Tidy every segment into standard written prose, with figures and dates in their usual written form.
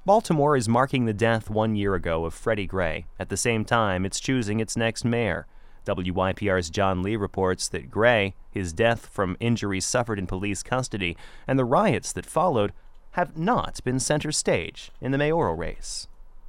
Baltimore is marking the death 1 year ago of Freddie Gray. At the same time, it's choosing its next mayor. WYPR's John Lee reports that Gray, his death from injuries suffered in police custody, and the riots that followed have not been center stage in the mayoral race.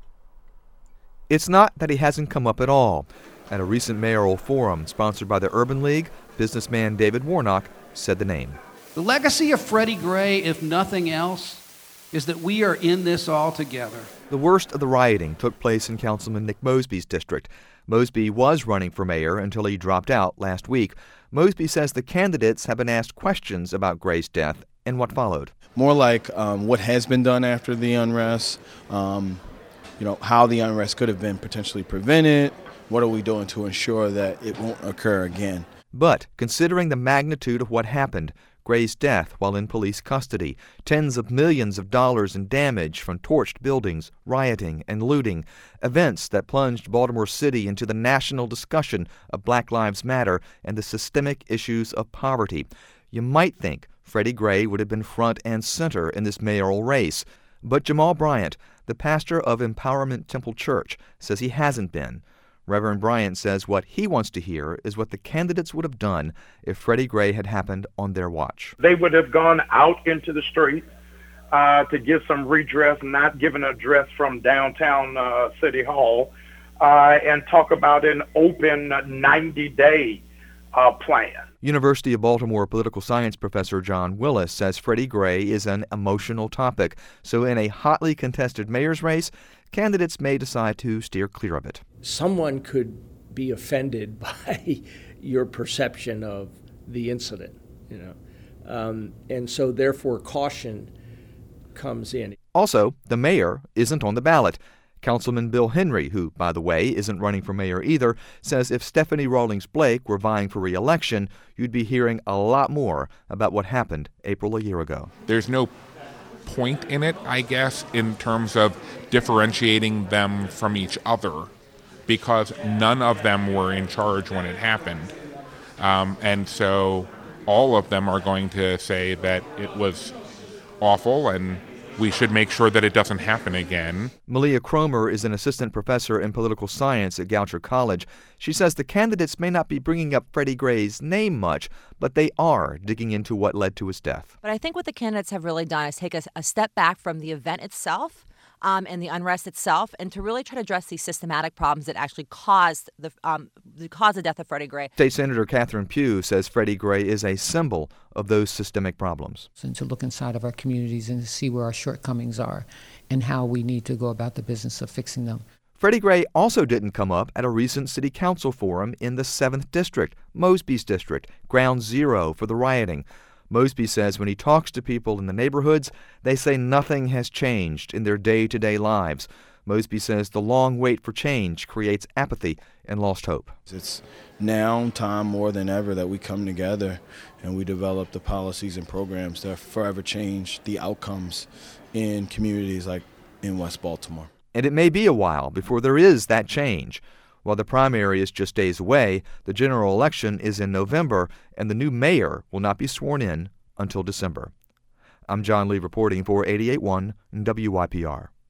It's not that he hasn't come up at all. At a recent mayoral forum sponsored by the Urban League, businessman David Warnock said the name. The legacy of Freddie Gray, if nothing else, is that we are in this all together. The worst of the rioting took place in Councilman Nick Mosby's district. Mosby was running for mayor until he dropped out last week. Mosby says the candidates have been asked questions about Gray's death and what followed. More like what has been done after the unrest, how the unrest could have been potentially prevented. What are we doing to ensure that it won't occur again? But considering the magnitude of what happened, Gray's death while in police custody, tens of millions of dollars in damage from torched buildings, rioting, and looting, events that plunged Baltimore City into the national discussion of Black Lives Matter and the systemic issues of poverty, you might think Freddie Gray would have been front and center in this mayoral race. But Jamal Bryant, the pastor of Empowerment Temple Church, says he hasn't been. Reverend Bryant says what he wants to hear is what the candidates would have done if Freddie Gray had happened on their watch. They would have gone out into the street to give some redress, not give an address from downtown City Hall, and talk about an open 90-day plan. University of Baltimore political science professor John Willis says Freddie Gray is an emotional topic, so in a hotly contested mayor's race, candidates may decide to steer clear of it. Someone could be offended by your perception of the incident, and so therefore caution comes in. Also, the mayor isn't on the ballot. Councilman Bill Henry, who, by the way, isn't running for mayor either, says if Stephanie Rawlings Blake were vying for re-election, you'd be hearing a lot more about what happened April a year ago. There's no point in it, I guess, in terms of differentiating them from each other, because none of them were in charge when it happened. And so all of them are going to say that it was awful and we should make sure that it doesn't happen again. Malia Cromer is an assistant professor in political science at Goucher College. She says the candidates may not be bringing up Freddie Gray's name much, but they are digging into what led to his death. But I think what the candidates have really done is take a step back from the event itself and the unrest itself, and to really try to address these systematic problems that actually caused the death of Freddie Gray. State Senator Catherine Pugh says Freddie Gray is a symbol of those systemic problems. And to look inside of our communities and to see where our shortcomings are and how we need to go about the business of fixing them. Freddie Gray also didn't come up at a recent city council forum in the 7th District, Mosby's district, ground zero for the rioting. Mosby says when he talks to people in the neighborhoods, they say nothing has changed in their day-to-day lives. Mosby says the long wait for change creates apathy and lost hope. It's now time more than ever that we come together and we develop the policies and programs that forever change the outcomes in communities like in West Baltimore. And it may be a while before there is that change. While the primary is just days away, the general election is in November, and the new mayor will not be sworn in until December. I'm John Lee reporting for 88.1 WYPR.